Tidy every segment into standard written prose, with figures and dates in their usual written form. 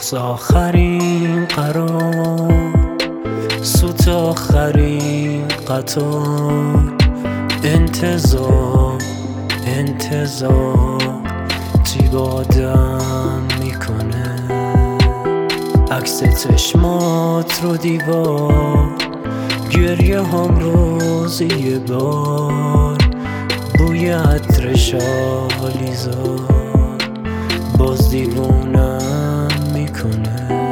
واسه آخرین قرار، سوت آخرین قطار، انتظار تیب آدم میکنه. عکس چشمات رو دیوار، گریه هم روز یه بار، بوی عطر شالیزار باز دیوونم میکنه.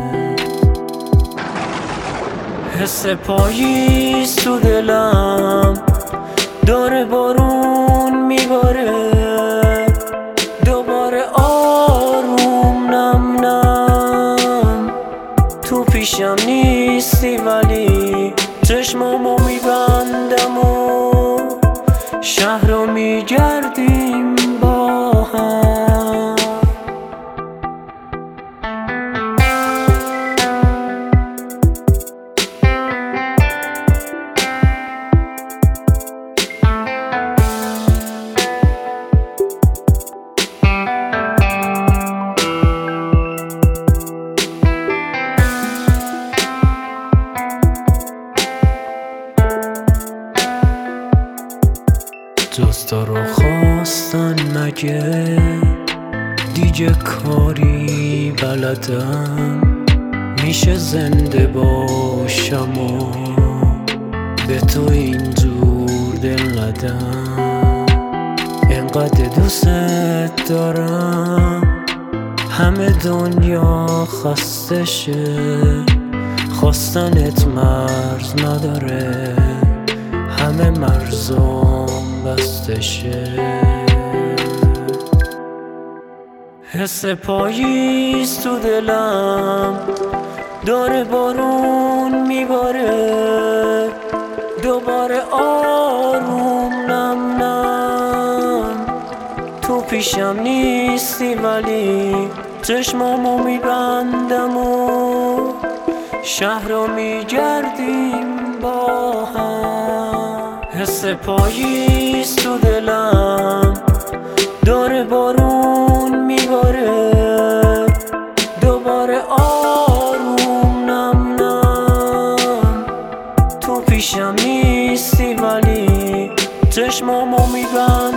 حس پاییز تو دلم داره بارون میباره، دوباره آروم نم نم. تو پیشم نیستی ولی چشمامو میبندم و شهر رو میگردیم با هم. دوستا رو خواستن مگه دیگه کاری بلدم، میشه زنده باشم و به تو اینجور دل ندم. اینقدر دوست دارم همه دنیا خسته شه، خواستنت مرز نداره همه مرزم بسته شه. حس پاییز تو دلم داره بارون میباره، دوباره آروم نم نم. تو پیشم نیستی ولی چشمامو میبندم و شهر رو میگردیم با هم. حس پاییز تو دلم داره بارون میباره، دوباره آروم نم نم. تو پیشم نیستی ولی چشمامو میبندم